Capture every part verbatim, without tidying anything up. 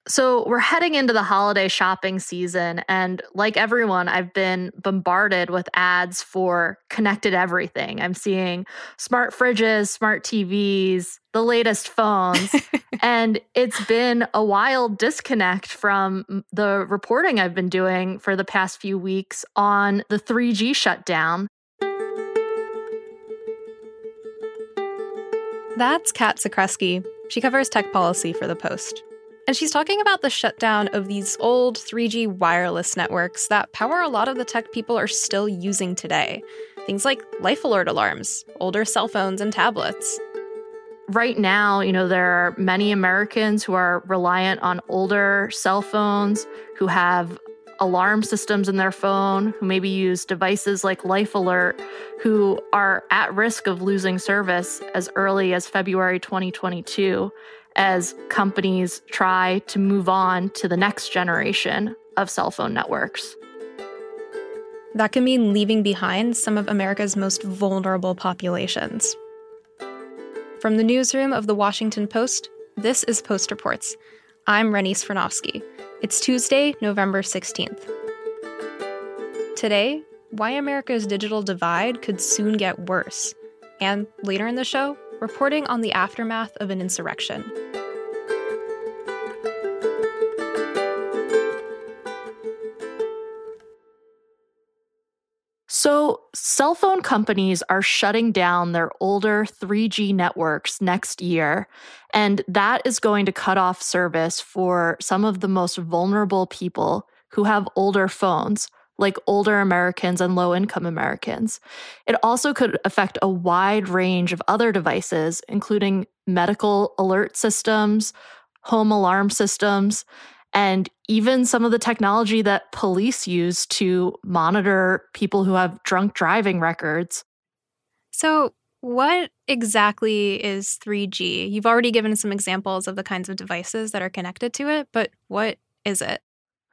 So we're heading into the holiday shopping season, and like everyone, I've been bombarded with ads for connected everything. I'm seeing smart fridges, smart T Vs, the latest phones, and it's been a wild disconnect from m- the reporting I've been doing for the past few weeks on the three G shutdown. That's Kat Zakreski. She covers tech policy for The Post. And she's talking about the shutdown of these old three G wireless networks that power a lot of the tech people are still using today. Things like life alert alarms, older cell phones, and tablets. Right now, you know, there are many Americans who are reliant on older cell phones, who have alarm systems in their phone, who maybe use devices like Life Alert, who are at risk of losing service as early as February twenty twenty-two, as companies try to move on to the next generation of cell phone networks. That can mean leaving behind some of America's most vulnerable populations. From the newsroom of The Washington Post, this is Post Reports. I'm Rennie Svirnovsky. It's Tuesday, November sixteenth. Today, why America's digital divide could soon get worse. And later in the show, reporting on the aftermath of an insurrection. So, cell phone companies are shutting down their older three G networks next year, and that is going to cut off service for some of the most vulnerable people who have older phones, like older Americans and low-income Americans. It also could affect a wide range of other devices, including medical alert systems, home alarm systems, and even some of the technology that police use to monitor people who have drunk driving records. So, what exactly is three G? You've already given some examples of the kinds of devices that are connected to it, but what is it?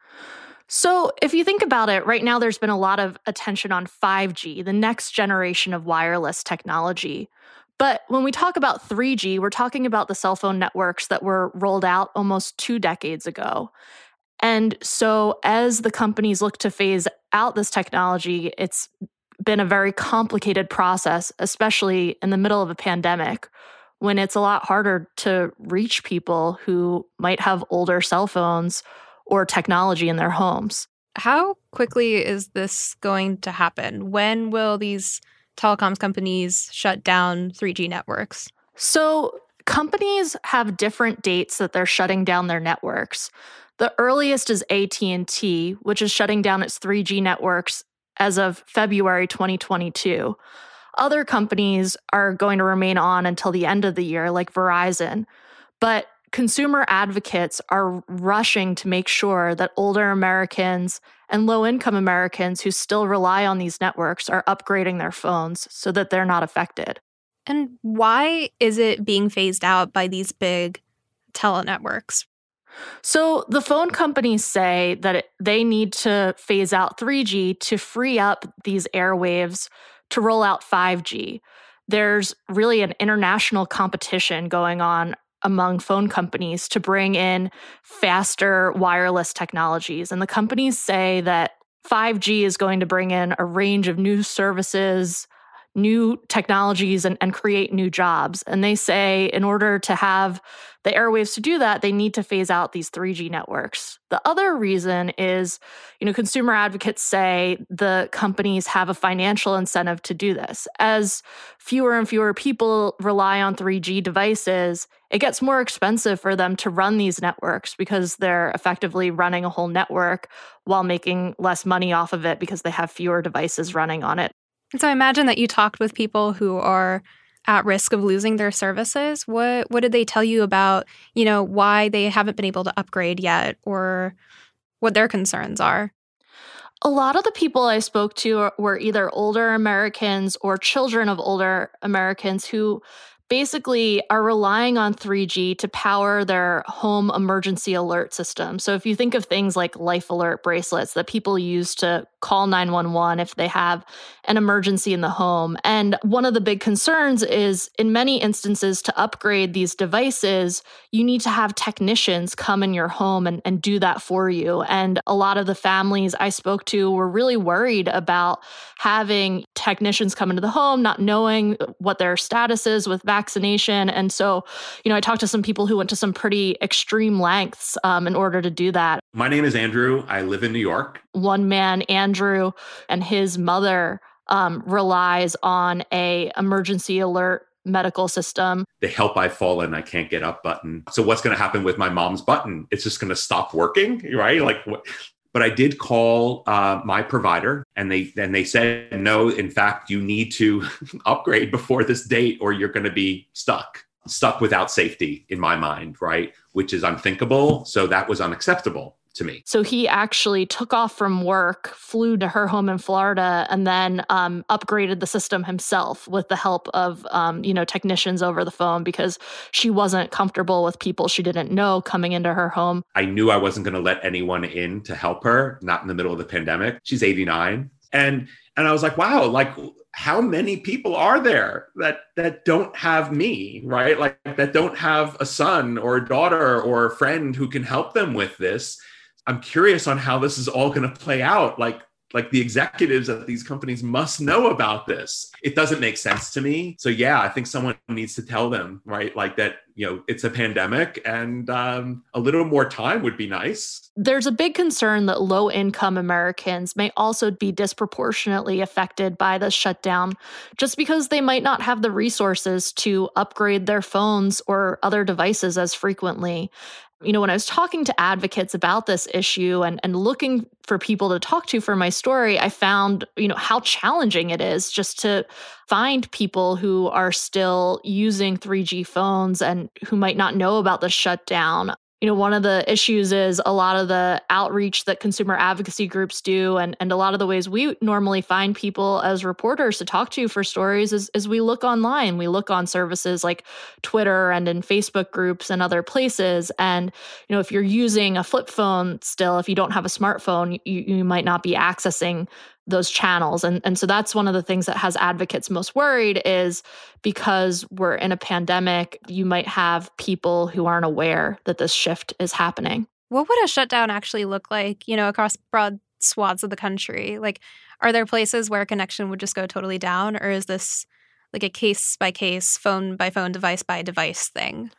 So, if you think about it, right now there's been a lot of attention on five G, the next generation of wireless technology. But when we talk about three G, we're talking about the cell phone networks that were rolled out almost two decades ago. And so as the companies look to phase out this technology, it's been a very complicated process, especially in the middle of a pandemic, when it's a lot harder to reach people who might have older cell phones or technology in their homes. How quickly is this going to happen? When will these telecoms companies shut down three G networks? So companies have different dates that they're shutting down their networks. The earliest is A T and T, which is shutting down its three G networks as of February twenty twenty-two. Other companies are going to remain on until the end of the year, like Verizon. But consumer advocates are rushing to make sure that older Americans and low-income Americans who still rely on these networks are upgrading their phones so that they're not affected. And why is it being phased out by these big telenetworks? So the phone companies say that it, they need to phase out three G to free up these airwaves to roll out five G. There's really an international competition going on among phone companies to bring in faster wireless technologies. And the companies say that five G is going to bring in a range of new services, new technologies, and, and create new jobs. And they say in order to have the airwaves to do that, they need to phase out these three G networks. The other reason is, you know, consumer advocates say the companies have a financial incentive to do this. As fewer and fewer people rely on three G devices, it gets more expensive for them to run these networks because they're effectively running a whole network while making less money off of it because they have fewer devices running on it. So I imagine that you talked with people who are at risk of losing their services. What what did they tell you about, you know, why they haven't been able to upgrade yet or what their concerns are? A lot of the people I spoke to were either older Americans or children of older Americans who basically are relying on three G to power their home emergency alert system. So if you think of things like life alert bracelets that people use to call nine one one if they have an emergency in the home. And one of the big concerns is in many instances to upgrade these devices, you need to have technicians come in your home and, and do that for you. And a lot of the families I spoke to were really worried about having technicians come into the home, not knowing what their status is with vaccination. And so, you know, I talked to some people who went to some pretty extreme lengths um, in order to do that. My name is Andrew. I live in New York. One man, Andrew, and his mother um, relies on a emergency alert medical system. The help I've fallen, I can't get up button. So what's going to happen with my mom's button? It's just going to stop working, right? Like what? But I did call uh, my provider and they and they said, no, in fact, you need to upgrade before this date or you're going to be stuck, stuck without safety in my mind, right? Which is unthinkable. So that was unacceptable to me. So he actually took off from work, flew to her home in Florida, and then um, upgraded the system himself with the help of, um, you know, technicians over the phone because she wasn't comfortable with people she didn't know coming into her home. I knew I wasn't going to let anyone in to help her, not in the middle of the pandemic. She's eighty-nine. And and I was like, wow, like how many people are there that that don't have me, right? Like that don't have a son or a daughter or a friend who can help them with this. I'm curious on how this is all going to play out. Like, like the executives at these companies must know about this. It doesn't make sense to me. So yeah, I think someone needs to tell them, right? Like that, you know, it's a pandemic and um, a little more time would be nice. There's a big concern that low-income Americans may also be disproportionately affected by this shutdown just because they might not have the resources to upgrade their phones or other devices as frequently. You know, when I was talking to advocates about this issue and, and looking for people to talk to for my story, I found, you know, how challenging it is just to find people who are still using three G phones and who might not know about the shutdown. You know, one of the issues is a lot of the outreach that consumer advocacy groups do and, and a lot of the ways we normally find people as reporters to talk to for stories is, is we look online. We look on services like Twitter and in Facebook groups and other places. And, you know, if you're using a flip phone still, if you don't have a smartphone, you, you might not be accessing those channels. And, and so that's one of the things that has advocates most worried is because we're in a pandemic, you might have people who aren't aware that this shift is happening. What would a shutdown actually look like, you know, across broad swaths of the country? Like, are there places where connection would just go totally down? Or is this like a case by case, phone by phone, device by device thing?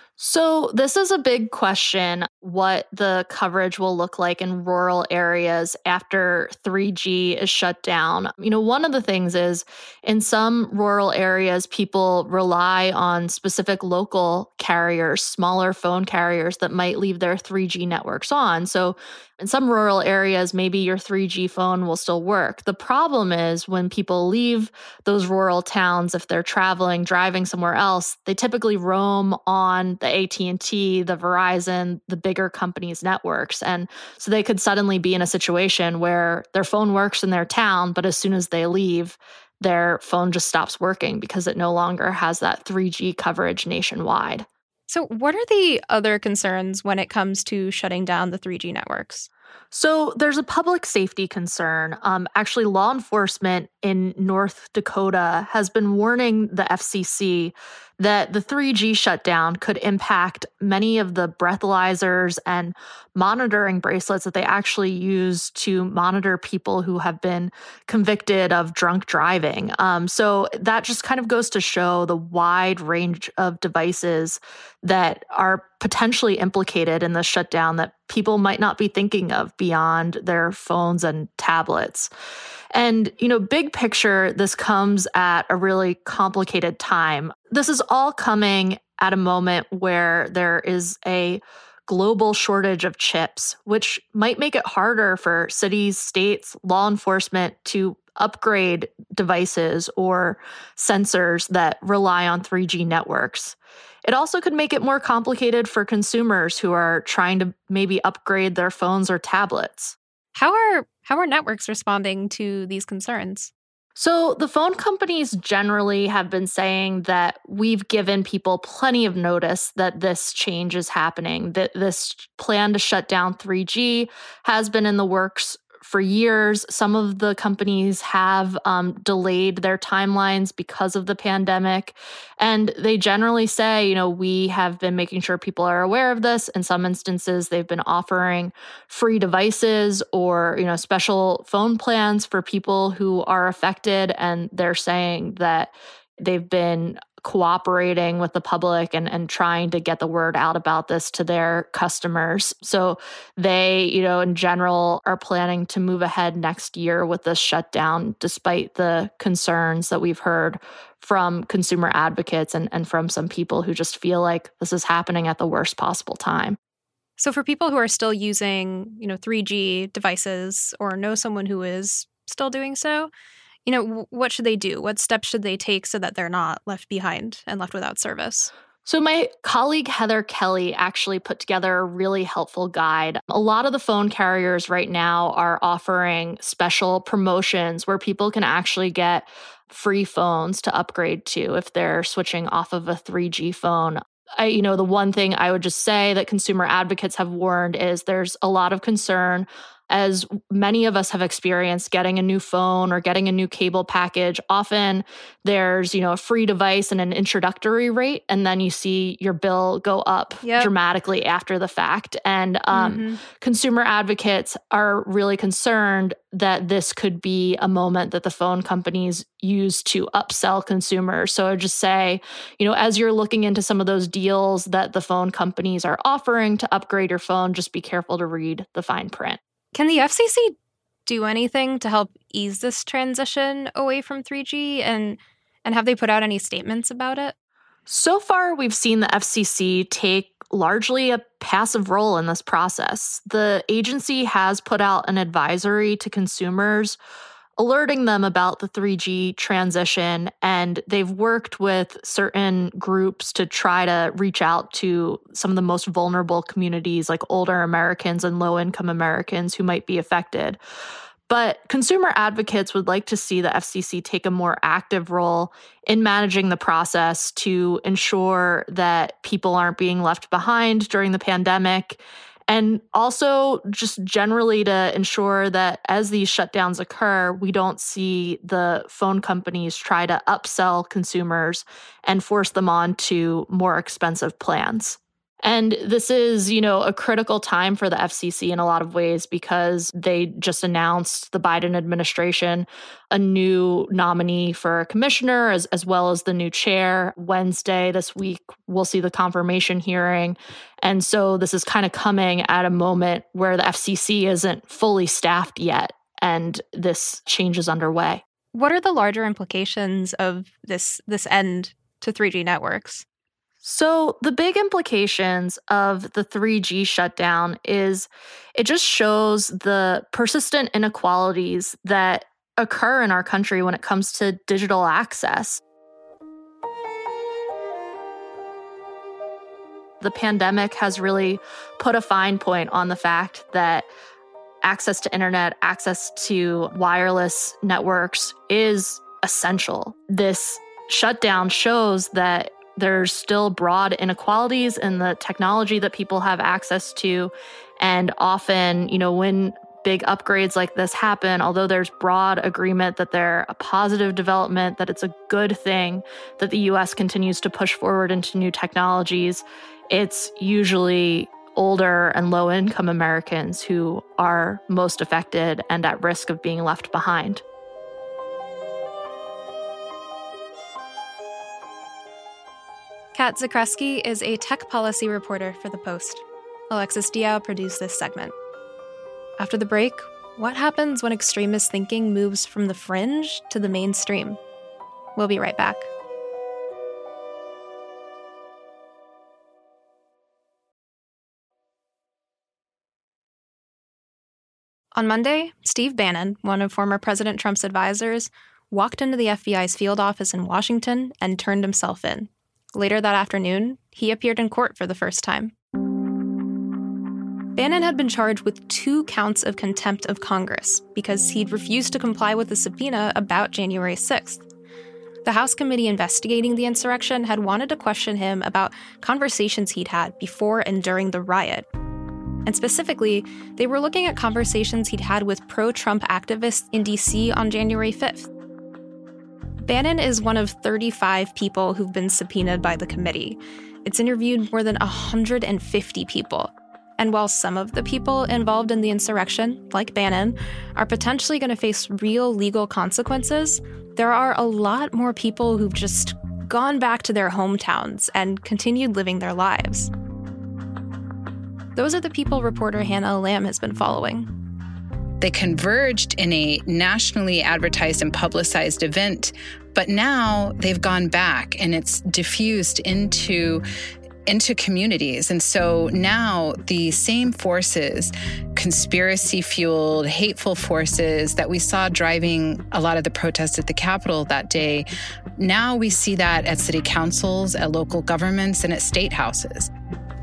So this is a big question, what the coverage will look like in rural areas after three G is shut down. You know, one of the things is in some rural areas, people rely on specific local carriers, smaller phone carriers that might leave their three G networks on. So in some rural areas, maybe your three G phone will still work. The problem is when people leave those rural towns, if they're traveling, driving somewhere else, they typically roam on the A T and T, the Verizon, the bigger companies' networks. And so they could suddenly be in a situation where their phone works in their town, but as soon as they leave, their phone just stops working because it no longer has that three G coverage nationwide. So what are the other concerns when it comes to shutting down the three G networks? So there's a public safety concern. Um, actually, law enforcement in North Dakota has been warning the F C C that the three G shutdown could impact many of the breathalyzers and monitoring bracelets that they actually use to monitor people who have been convicted of drunk driving. Um, so that just kind of goes to show the wide range of devices that are potentially implicated in the shutdown that people might not be thinking of beyond their phones and tablets. And, you know, big picture, this comes at a really complicated time. This is all coming at a moment where there is a global shortage of chips, which might make it harder for cities, states, law enforcement to upgrade devices or sensors that rely on three G networks. It also could make it more complicated for consumers who are trying to maybe upgrade their phones or tablets. How are how are networks responding to these concerns? So the phone companies generally have been saying that we've given people plenty of notice that this change is happening, that this plan to shut down three G has been in the works for years. Some of the companies have um, delayed their timelines because of the pandemic. And they generally say, you know, we have been making sure people are aware of this. In some instances, they've been offering free devices or, you know, special phone plans for people who are affected. And they're saying that they've been cooperating with the public and, and trying to get the word out about this to their customers. So they, you know, in general are planning to move ahead next year with this shutdown, despite the concerns that we've heard from consumer advocates and, and from some people who just feel like this is happening at the worst possible time. So for people who are still using, you know, three G devices or know someone who is still doing so, you know, what should they do? What steps should they take so that they're not left behind and left without service? So my colleague Heather Kelly actually put together a really helpful guide. A lot of the phone carriers right now are offering special promotions where people can actually get free phones to upgrade to if they're switching off of a three G phone. I, you know, the one thing I would just say that consumer advocates have warned is there's a lot of concern, as many of us have experienced, getting a new phone or getting a new cable package. Often there's, you know, a free device and an introductory rate, and then you see your bill go up yep. dramatically after the fact. And um, mm-hmm. consumer advocates are really concerned that this could be a moment that the phone companies use to upsell consumers. So I would just say, you know, as you're looking into some of those deals that the phone companies are offering to upgrade your phone, just be careful to read the fine print. Can the F C C do anything to help ease this transition away from three G? And and have they put out any statements about it? So far, we've seen the F C C take largely a passive role in this process. The agency has put out an advisory to consumers alerting them about the three G transition, and they've worked with certain groups to try to reach out to some of the most vulnerable communities, like older Americans and low-income Americans who might be affected. But consumer advocates would like to see the F C C take a more active role in managing the process to ensure that people aren't being left behind during the pandemic, and also just generally to ensure that as these shutdowns occur, we don't see the phone companies try to upsell consumers and force them on to more expensive plans. And this is, you know, a critical time for the F C C in a lot of ways because they just announced, the Biden administration, a new nominee for a commissioner as, as well as the new chair. Wednesday this week, we'll see the confirmation hearing. And so this is kind of coming at a moment where the F C C isn't fully staffed yet, and this change is underway. What are the larger implications of this this end to three G networks? So the big implications of the three G shutdown is it just shows the persistent inequalities that occur in our country when it comes to digital access. The pandemic has really put a fine point on the fact that access to internet, access to wireless networks is essential. This shutdown shows that there's still broad inequalities in the technology that people have access to. And often, you know, when big upgrades like this happen, although there's broad agreement that they're a positive development, that it's a good thing that the U S continues to push forward into new technologies, it's usually older and low-income Americans who are most affected and at risk of being left behind. Kat Zakrzewski is a tech policy reporter for The Post. Alexis Diao produced this segment. After the break, what happens when extremist thinking moves from the fringe to the mainstream? We'll be right back. On Monday, Steve Bannon, one of former President Trump's advisors, walked into the F B I's field office in Washington and turned himself in. Later that afternoon, he appeared in court for the first time. Bannon had been charged with two counts of contempt of Congress because he'd refused to comply with the subpoena about January sixth. The House committee investigating the insurrection had wanted to question him about conversations he'd had before and during the riot. And specifically, they were looking at conversations he'd had with pro-Trump activists in D C on January fifth. Bannon is one of thirty-five people who've been subpoenaed by the committee. It's interviewed more than one hundred fifty people. And while some of the people involved in the insurrection, like Bannon, are potentially going to face real legal consequences, there are a lot more people who've just gone back to their hometowns and continued living their lives. Those are the people reporter Hannah Lamb has been following. They converged in a nationally advertised and publicized event, but now they've gone back and it's diffused into into communities. And so now the same forces, conspiracy-fueled, hateful forces that we saw driving a lot of the protests at the Capitol that day, now we see that at city councils, at local governments, and at state houses.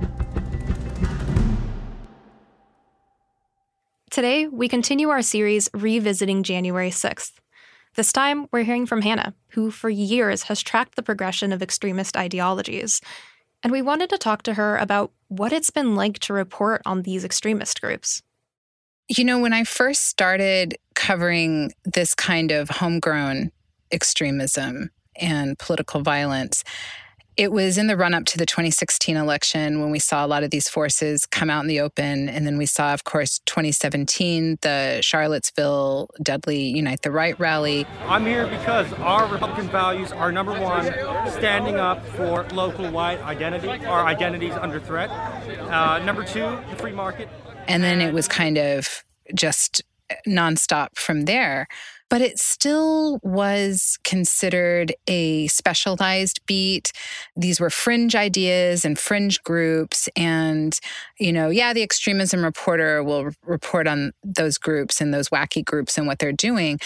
Today, we continue our series revisiting January sixth. This time, we're hearing from Hannah, who for years has tracked the progression of extremist ideologies. And we wanted to talk to her about what it's been like to report on these extremist groups. You know, when I first started covering this kind of homegrown extremism and political violence, it was in the run-up to the twenty sixteen election when we saw a lot of these forces come out in the open. And then we saw, of course, twenty seventeen, the Charlottesville deadly Unite the Right rally. I'm here because our Republican values are, number one, standing up for local white identity, our identities under threat. Uh, number two, the free market. And then it was kind of just nonstop from there. But it still was considered a specialized beat. These were fringe ideas and fringe groups. And, you know, yeah, the extremism reporter will report on those groups and those wacky groups and what they're doing.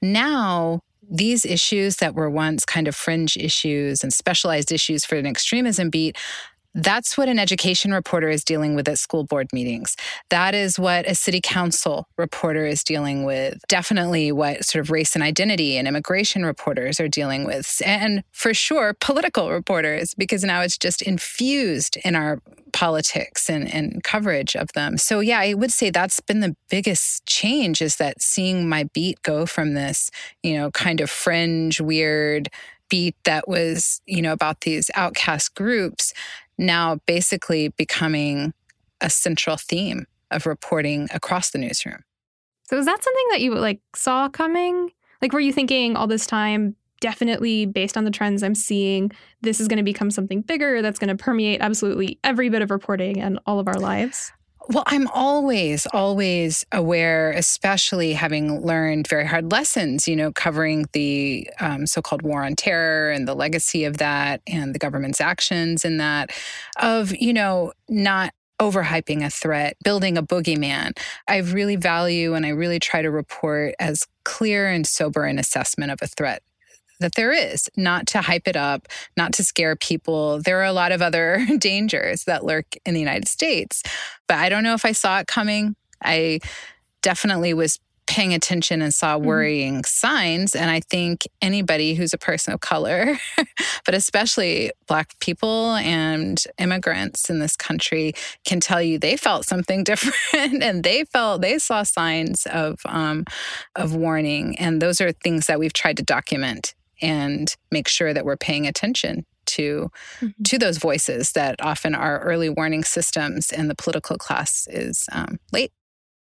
Now, these issues that were once kind of fringe issues and specialized issues for an extremism beat, that's what an education reporter is dealing with at school board meetings. That is what a city council reporter is dealing with. Definitely what sort of race and identity and immigration reporters are dealing with. And for sure, political reporters, because now it's just infused in our politics and, and coverage of them. So yeah, I would say that's been the biggest change, is that seeing my beat go from this, you know, kind of fringe, weird beat that was, you know, about these outcast groups, now basically becoming a central theme of reporting across the newsroom. So is that something that you like saw coming? Like, were you thinking all this time, definitely based on the trends I'm seeing, this is going to become something bigger that's going to permeate absolutely every bit of reporting and all of our lives? Well, I'm always, always aware, especially having learned very hard lessons, you know, covering the um, so-called war on terror and the legacy of that and the government's actions in that, of, you know, not overhyping a threat, building a boogeyman. I really value and I really try to report as clear and sober an assessment of a threat that there is, not to hype it up, not to scare people. There are a lot of other dangers that lurk in the United States. But I don't know if I saw it coming. I definitely was paying attention and saw worrying mm-hmm. signs. And I think anybody who's a person of color, but especially Black people and immigrants in this country, can tell you they felt something different and they felt, they saw signs of, um, of warning. And those are things that we've tried to document and make sure that we're paying attention to, mm-hmm. to those voices that often our early warning systems and the political class is um, late.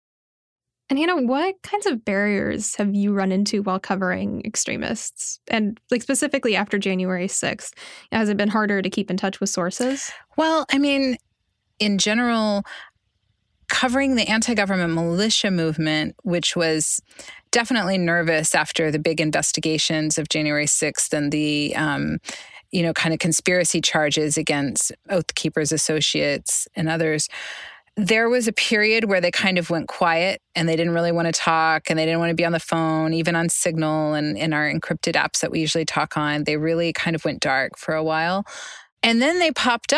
And Hannah, what kinds of barriers have you run into while covering extremists? And like specifically after January sixth, has it been harder to keep in touch with sources? Well, I mean, in general, covering the anti-government militia movement, which was definitely nervous after the big investigations of January sixth and the, um, you know, kind of conspiracy charges against Oath Keepers Associates and others. There was a period where they kind of went quiet and they didn't really want to talk and they didn't want to be on the phone, even on Signal and in our encrypted apps that we usually talk on. They really kind of went dark for a while. And then they popped up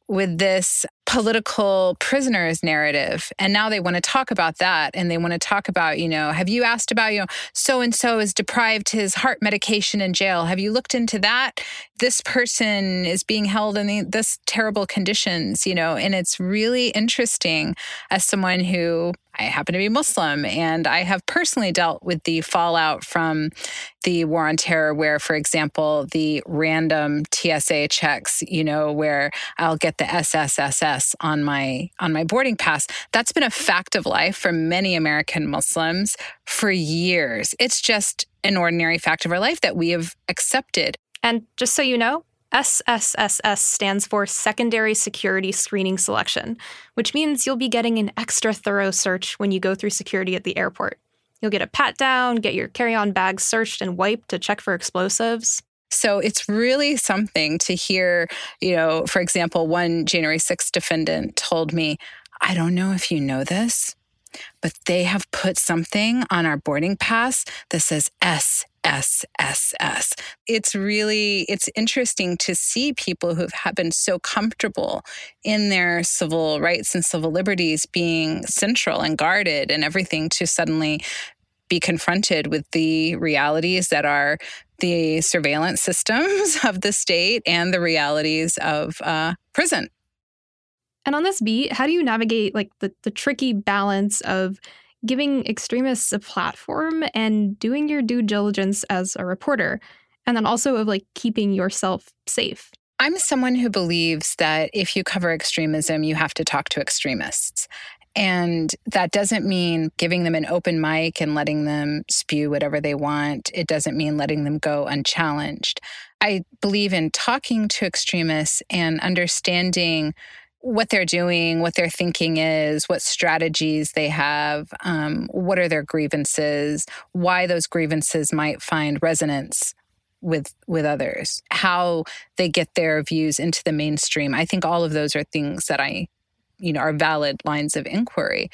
with this political prisoners narrative. And now they want to talk about that. And they want to talk about, you know, have you asked about, you know, so-and-so is deprived his heart medication in jail. Have you looked into that? This person is being held in the, this terrible conditions, you know, and it's really interesting as someone who, I happen to be Muslim, and I have personally dealt with the fallout from the war on terror where, for example, the random T S A checks, you know, where I'll get the S S S S on my on my boarding pass. That's been a fact of life for many American Muslims for years. It's just an ordinary fact of our life that we have accepted. And just so you know, S S S S stands for Secondary Security Screening Selection, which means you'll be getting an extra thorough search when you go through security at the airport. You'll get a pat down, get your carry-on bag searched and wiped to check for explosives. So it's really something to hear, you know, for example, one January sixth defendant told me, I don't know if you know this, but they have put something on our boarding pass that says S S S S. It's really, it's interesting to see people who've been so comfortable in their civil rights and civil liberties being central and guarded and everything to suddenly be confronted with the realities that are the surveillance systems of the state and the realities of uh, prison. And on this beat, how do you navigate like the, the tricky balance of giving extremists a platform and doing your due diligence as a reporter, and then also of like keeping yourself safe? I'm someone who believes that if you cover extremism, you have to talk to extremists. And that doesn't mean giving them an open mic and letting them spew whatever they want. It doesn't mean letting them go unchallenged. I believe in talking to extremists and understanding what they're doing, what their thinking is, what strategies they have, um, what are their grievances, why those grievances might find resonance with with others, how they get their views into the mainstream. I think all of those are things that I, you know, are valid lines of inquiry.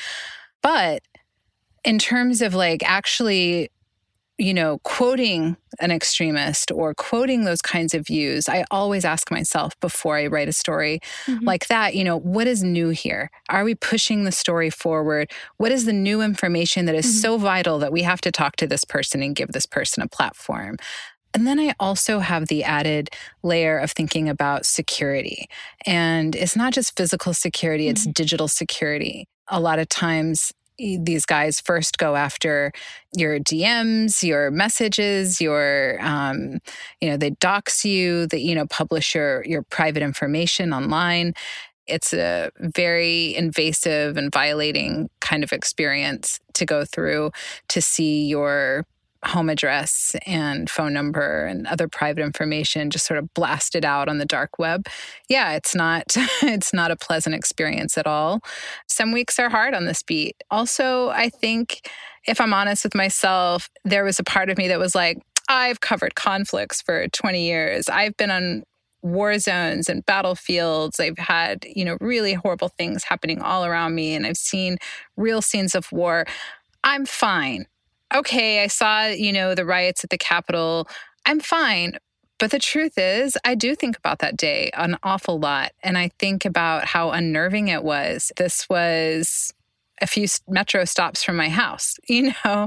But in terms of like actually, you know, quoting an extremist or quoting those kinds of views, I always ask myself before I write a story mm-hmm. like that, you know, what is new here? Are we pushing the story forward? What is the new information that is mm-hmm. so vital that we have to talk to this person and give this person a platform? And then I also have the added layer of thinking about security. And it's not just physical security, it's mm-hmm. digital security. A lot of times, these guys first go after your D Ms, your messages, your, um, you know, they dox you, they, you know, publish your, your private information online. It's a very invasive and violating kind of experience to go through to see your home address and phone number and other private information just sort of blasted out on the dark web. Yeah, it's not it's not a pleasant experience at all. Some weeks are hard on this beat. Also, I think if I'm honest with myself, there was a part of me that was like, I've covered conflicts for twenty years. I've been on war zones and battlefields. I've had, you know, really horrible things happening all around me, and I've seen real scenes of war. I'm fine. Okay, I saw, you know, the riots at the Capitol. I'm fine. But the truth is, I do think about that day an awful lot. And I think about how unnerving it was. This was a few metro stops from my house, you know,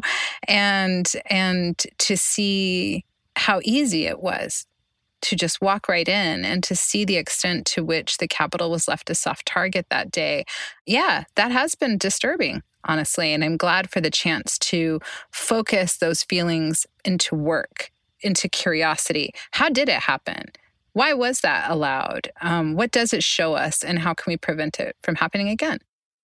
and and to see how easy it was to just walk right in and to see the extent to which the Capitol was left a soft target that day. Yeah, that has been disturbing, honestly. And I'm glad for the chance to focus those feelings into work, into curiosity. How did it happen? Why was that allowed? Um, what does it show us? And how can we prevent it from happening again?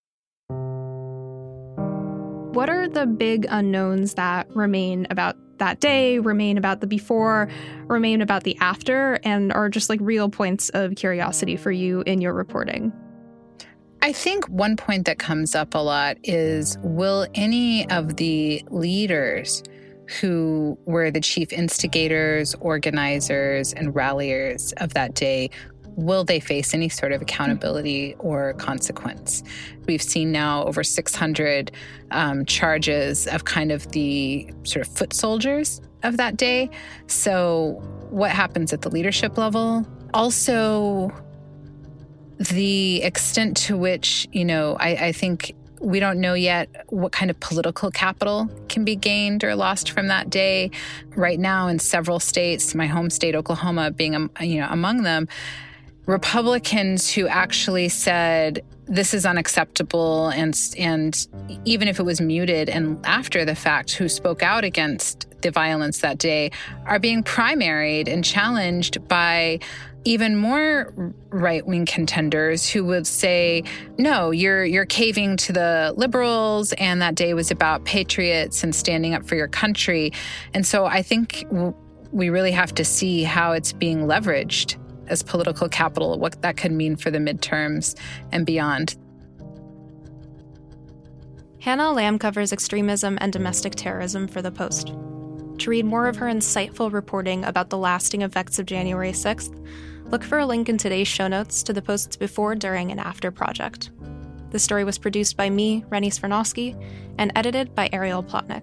What are the big unknowns that remain about that day, remain about the before, remain about the after, and are just like real points of curiosity for you in your reporting? I think one point that comes up a lot is, will any of the leaders who were the chief instigators, organizers, and ralliers of that day, will they face any sort of accountability or consequence? We've seen now over six hundred um, charges of kind of the sort of foot soldiers of that day. So what happens at the leadership level? Also, the extent to which, you know, I, I think we don't know yet what kind of political capital can be gained or lost from that day. Right now, in several states, my home state, Oklahoma, being you know among them, Republicans who actually said this is unacceptable, and and even if it was muted and after the fact, who spoke out against the violence that day, are being primaried and challenged by even more right-wing contenders who would say, no, you're you're caving to the liberals, and that day was about patriots and standing up for your country. And so I think w- we really have to see how it's being leveraged as political capital, what that could mean for the midterms and beyond. Hannah Lamb covers extremism and domestic terrorism for The Post. To read more of her insightful reporting about the lasting effects of January sixth, look for a link in today's show notes to the Post's Before, During, and After project. The story was produced by me, Rennie Svirnovsky, and edited by Ariel Plotnick.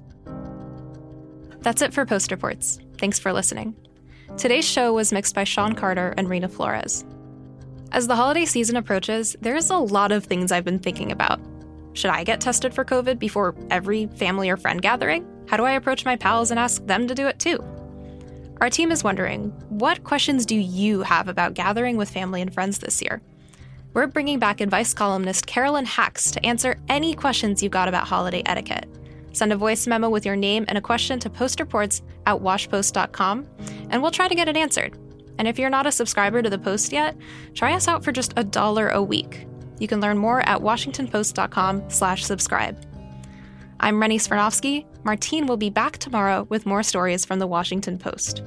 That's it for Post Reports. Thanks for listening. Today's show was mixed by Sean Carter and Rena Flores. As the holiday season approaches, there's a lot of things I've been thinking about. Should I get tested for COVID before every family or friend gathering? How do I approach my pals and ask them to do it too? Our team is wondering, what questions do you have about gathering with family and friends this year? We're bringing back advice columnist Carolyn Hacks to answer any questions you've got about holiday etiquette. Send a voice memo with your name and a question to postreports at washpost dot com, and we'll try to get it answered. And if you're not a subscriber to The Post yet, try us out for just a dollar a week. You can learn more at washingtonpost dot com slash subscribe. I'm Rennie Svirnovsky. Martine will be back tomorrow with more stories from The Washington Post.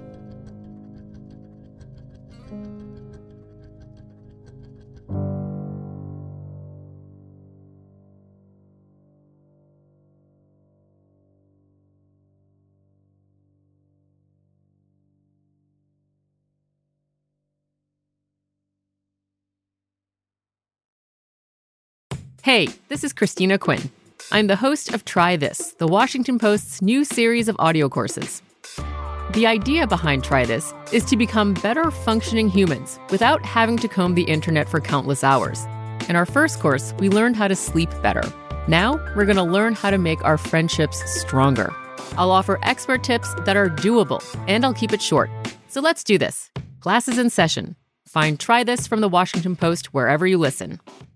Hey, this is Christina Quinn. I'm the host of Try This, The Washington Post's new series of audio courses. The idea behind Try This is to become better functioning humans without having to comb the internet for countless hours. In our first course, we learned how to sleep better. Now, we're going to learn how to make our friendships stronger. I'll offer expert tips that are doable, and I'll keep it short. So let's do this. Class is in session. Find Try This from The Washington Post wherever you listen.